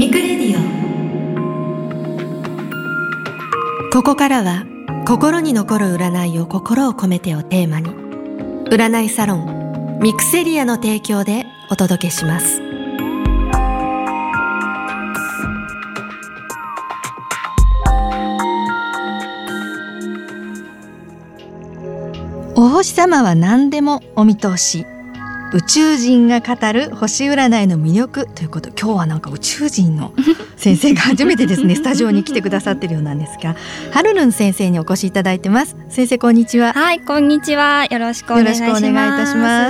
ミクレディオ。ここからは心に残る占いを心を込めてをテーマに、占いサロンミクセリアの提供でお届けします。 お星様は何でもお見通し、宇宙人が語る星占いの魅力ということ。今日はなんか宇宙人の先生が初めてですねスタジオに来てくださってるようなんですが、はるるん先生にお越しいただいてます。先生こんにちは。 はい、こんにちは。よろしくお願いします。 よろしくお願いいたします。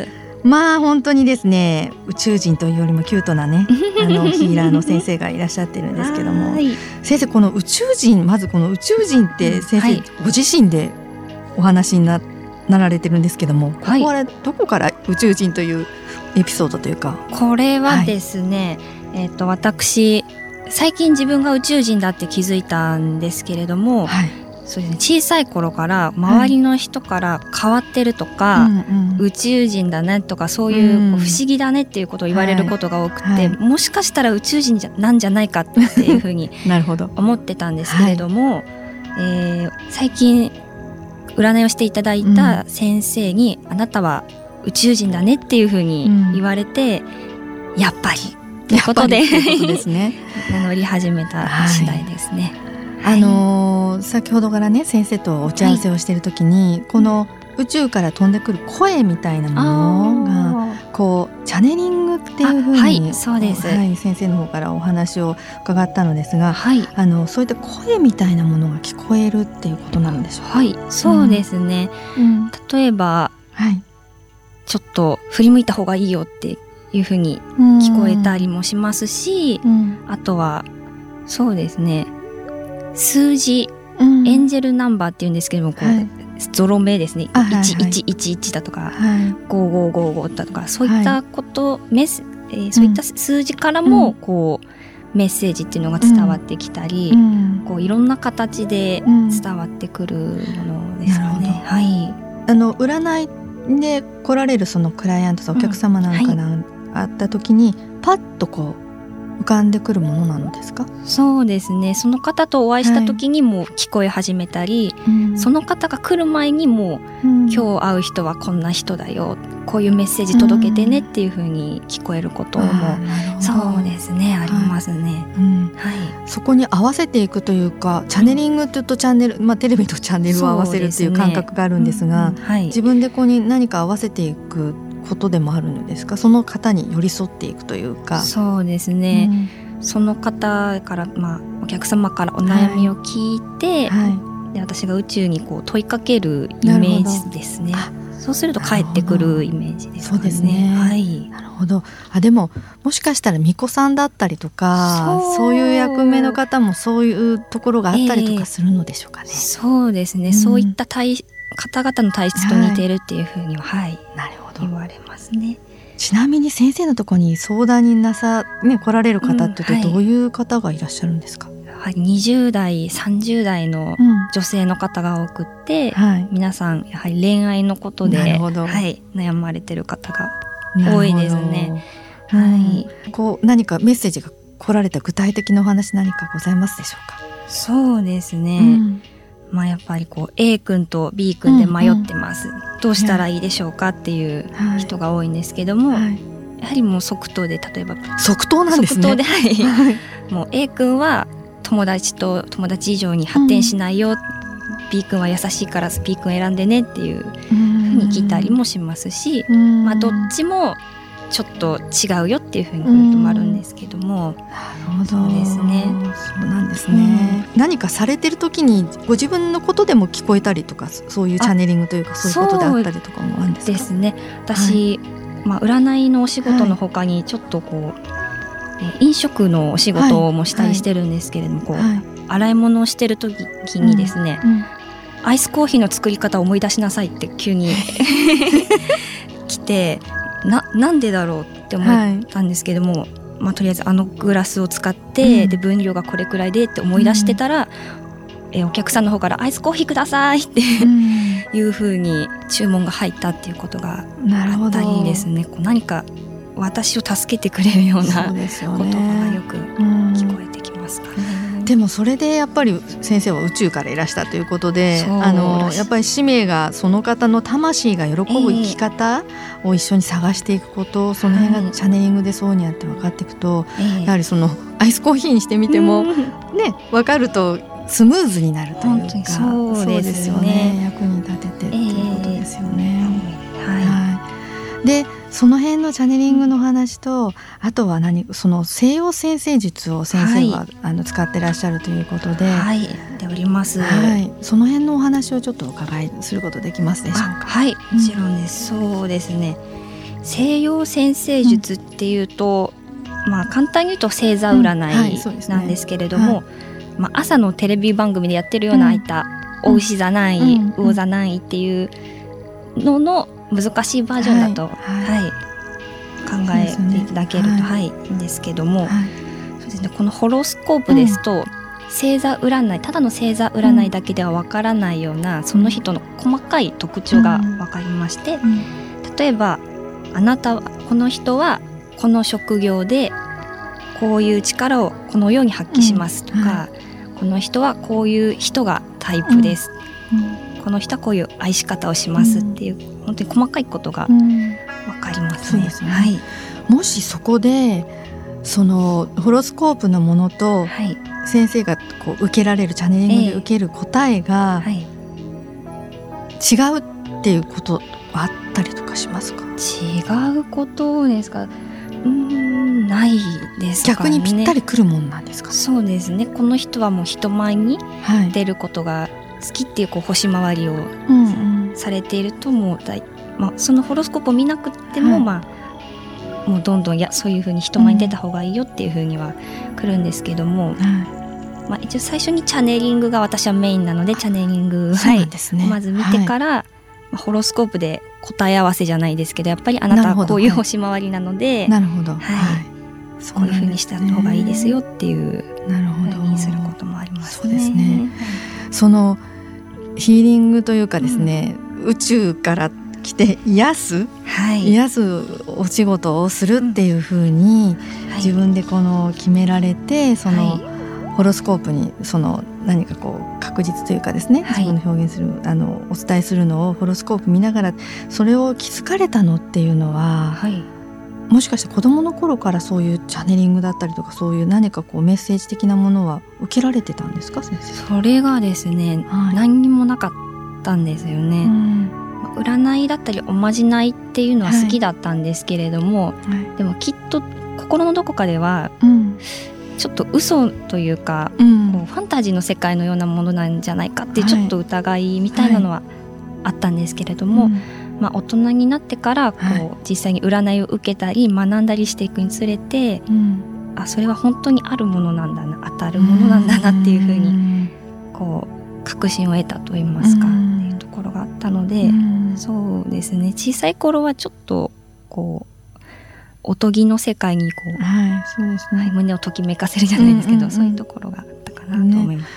まあ本当にですね、宇宙人というよりもキュートなねヒーラーの先生がいらっしゃってるんですけども先生、この宇宙人、まずこの宇宙人って先生、ご自身でお話になられてるんですけども、ここはどこから宇宙人というエピソードというか。 これはですね、私最近自分が宇宙人だって気づいたんですけれども、そうですね、小さい頃から周りの人から変わってるとか、宇宙人だねとかそういう不思議だねっていうことを言われることが多くて、もしかしたら宇宙人なんじゃないかっていうふうに思ってたんですけれども、最近占いをしていただいた先生に、あなたは宇宙人だねっていうふうに言われて、やっぱりということで名乗り始めた次第ですね。 先ほどからね先生と打ち合わせをしている時に、この宇宙から飛んでくる声みたいなものがこうチャネリングっていうふうに、 そうです、 先生の方からお話を伺ったのですが、そういった声みたいなものが聞こえるっていうことなんでしょうか。 そうですね、例えば、ちょっと振り向いた方がいいよっていうふうに聞こえたりもしますし、あとはそうですね、数字、エンジェルナンバーっていうんですけども、こうゾロ目ですね、1111だとか、5555だとか、そういったこと、そういった数字からもこうメッセージっていうのが伝わってきたり、こういろんな形で伝わってくるものですよね。 占いで来られるそのクライアントさん、お客様なんかがあった時に、パッとこう浮かんでくるものなのですか？ そうですね、その方とお会いした時にも聞こえ始めたり、その方が来る前にも、今日会う人はこんな人だよ、こういうメッセージ届けてねっていう風に聞こえることも、そうですね、ありますね。 そこに合わせていくというか、チャネリングっていうとチャンネル、テレビとチャンネルを合わせるっていう感覚があるんですが、自分でここに何か合わせていくことでもあるのですか？その方に寄り添っていくというか。 そうですね、その方から、お客様からお悩みを聞いて、で私が宇宙にこう問いかけるイメージですね。そうすると返ってくるイメージですかね。 そうですね、なるほど。でももしかしたら巫女さんだったりとか、そういう役目の方もそういうところがあったりとかするのでしょうかね。 そうですね、そういった方々の体質と似てるっていうふうには、 なるほど、 言われますね。 ちなみに先生のところに相談に来られる方ってどういう方がいらっしゃるんですか ？20代30代の女性の方が多くって、皆さんやはり恋愛のことで、悩まれてる方が多いですね。 こう何かメッセージが来られた具体的なお話何かございますでしょうか？ そうですね、やっぱりこう A 君と B 君で迷ってます、どうしたらいいでしょうかっていう人が多いんですけども、やはりもう即答で、例えば即答なんですね。 即答で、もう A 君は友達以上に発展しないよ、B 君は優しいから B 君選んでねっていうふうに聞いたりもしますし、どっちもちょっと違うよっていうふうに来ることもあるんですけども。 なるほど、 そうですね。 そうなんですね、何かされてる時にご自分のことでも聞こえたりとか、そういうチャネリングというか、そういうことであったりとかもあるんですか？ ですね、私、占いのお仕事の他にちょっとこう、飲食のお仕事もしたりしてるんですけれども、洗い物をしてる時にですね、アイスコーヒーの作り方を思い出しなさいって急に来て、なんでだろうって思ったんですけども、とりあえずあのグラスを使って、で分量がこれくらいでって思い出してたら、お客さんの方からアイスコーヒーくださいっていう風に注文が入ったっていうことがあったりですね、こう何か私を助けてくれるような言葉がよく聞こえてきますかね。 でもそれでやっぱり先生は宇宙からいらしたということで、やっぱり使命がその方の魂が喜ぶ生き方を一緒に探していくこと、その辺がチャネリングでそうにあって分かっていくと、やはりそのアイスコーヒーにしてみても、ね、分かるとスムーズになるというか、 そうですよね、 役に立ててっていうことですよね。でその辺のチャネリングの話と、あとはその西洋占星術を先生は、使ってらっしゃるということで、 でおります。 その辺のお話をちょっとお伺いすることできますでしょうか。 はい、もちろんです。そうですね、西洋占星術っていうと、簡単に言うと星座占いなんですけれども、朝のテレビ番組でやってるようなああいったお牛座何位、魚座何位っていうのの難しいバージョンだと、考えていただけると、いいんですけども、そうですね、このホロスコープですと、星座占い、ただの星座占いだけではわからないような、その人の細かい特徴がわかりまして、例えばこの人はこの職業でこういう力をこのように発揮しますとか、この人はこういう人がタイプです、この人はこういう愛し方をしますっていう、本当に細かいことが分かりますね。 もしそこでそのホロスコープのものと、先生がこう受けられるチャネリングで受ける答えが違うっていうことはあったりとかしますか？ 違うことですか？ないですかね。 逆にぴったりくるもんなんですか？ そうですね、この人はもう人前に出ることが好きっていう、星回りをされていると、もうそのホロスコープを見なくても、もうどんどんそういう風に人前に出た方がいいよっていう風には来るんですけども、一応最初にチャネリングが私はメインなので、チャネリングまず見てから、ホロスコープで答え合わせじゃないですけど、やっぱりあなたはこういう星回りなので、こういう風にした方がいいですよっていう風にすることもありますね。 そうですね。そのヒーリングというかですね、宇宙から来て癒すお仕事をするっていう風に自分で決められて、そのホロスコープに何か確実というかですね、自分の表現するお伝えするのをホロスコープ見ながらそれを気づかれたのっていうのは、もしかして子どもの頃からそういうチャネリングだったりとか、そういう何かメッセージ的なものは受けられてたんですか、先生？ それがですね、何にもなかったんですよね。占いだったりおまじないっていうのは好きだったんですけれども、でもきっと心のどこかでは、ちょっと嘘というか、ファンタジーの世界のようなものなんじゃないかっていう、ちょっと疑いみたいなのはあったんですけれども、大人になってから実際に占いを受けたり学んだりしていくにつれて、それは本当にあるものなんだな、当たるものなんだなっていうふうに確信を得たといいますか、っていうところがあったので、そうですね、小さい頃はちょっとおとぎの世界に胸をときめかせるじゃないですけど、そういうところがあったかなと思います。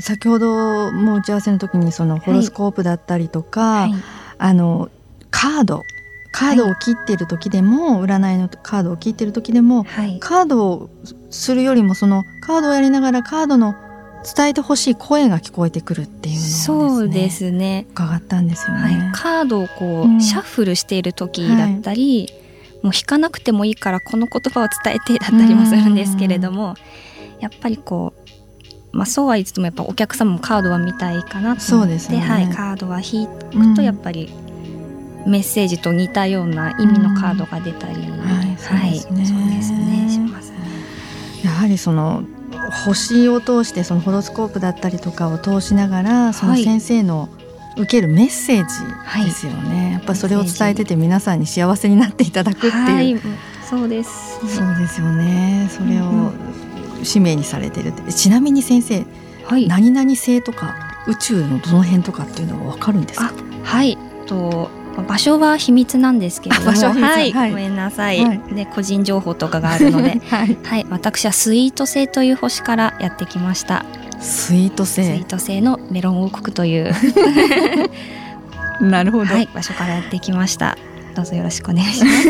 先ほども打ち合わせの時にそのホロスコープだったりとか、カードを切っている時でも、占いのカードを切っている時でも、カードをするよりもそのカードをやりながらカードの伝えてほしい声が聞こえてくるっていうのをですね、 そうですね、 伺ったんですよね。 カードをシャッフルしている時だったり、もう引かなくてもいいからこの言葉を伝えてだったりもするんですけれども、やっぱりそうは言ってもやっぱお客様もカードは見たいかなと思って、カードは引くとやっぱりメッセージと似たような意味のカードが出たり、そうですね、しますね。 やはりその星を通して、そのホロスコープだったりとかを通しながら、その先生の受けるメッセージですよね。やっぱそれを伝えてて皆さんに幸せになっていただくっていう、 そうですよね。それを使命にされてるって。ちなみに先生、何々星とか宇宙のどの辺とかっていうのは分かるんですか？ 場所は秘密なんですけれども、ごめんなさい、で個人情報とかがあるので、私はスイート星という星からやってきました。 スイート星のメロン王国というなるほど、 場所からやってきました。 どうぞよろしくお願いします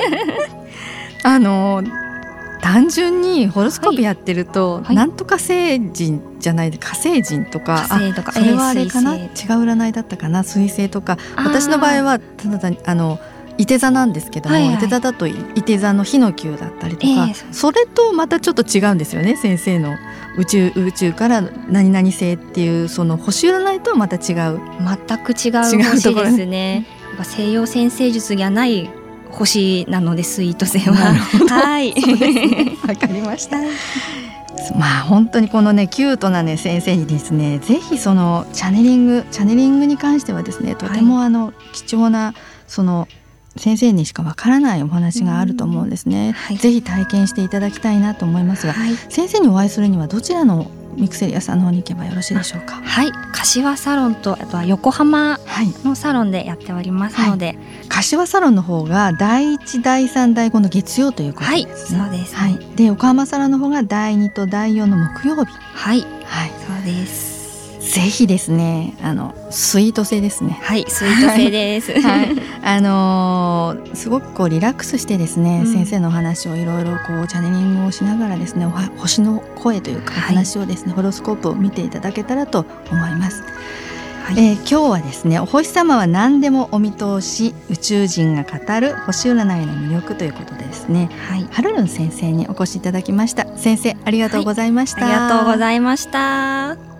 単純にホロスコープやってると、なんとか星人じゃない火星人とか、それはあれかな、違う占いだったかな、水星とか。私の場合はただいて座なんですけども、いて座だといて座の火の球だったりとか、それとまたちょっと違うんですよね。先生の宇宙から何々星っていうその星占いとはまた違う、 全く違う星ですね。西洋占星術にはない星なので、スイート星は。はい、 そうですね、わかりました。まあ本当にこのねキュートなね先生にですね、ぜひそのチャネリングに関してはですね、とても貴重なその先生にしかわからないお話があると思うんですね。ぜひ体験していただきたいなと思いますが、先生にお会いするにはどちらのミクセリアさんの方に行けばよろしいでしょうか。 はい、柏サロンとあとは横浜のサロンでやっておりますので、 柏サロンの方が第1第3第5の月曜ということですね。 そうです、 で横浜サロンの方が第2と第4の木曜日。 そうです。 ぜひですね、スイート性ですね。 スイート性です。 すごくこうリラックスしてですね、先生のお話をいろいろこうチャネリングをしながらですね、星の声というか話をですね、ホロスコープを見ていただけたらと思います。今日はですね、お星様は何でもお見通し、宇宙人が語る星占いの魅力ということでですね、はるるん先生にお越しいただきました。先生ありがとうございました。 ありがとうございました。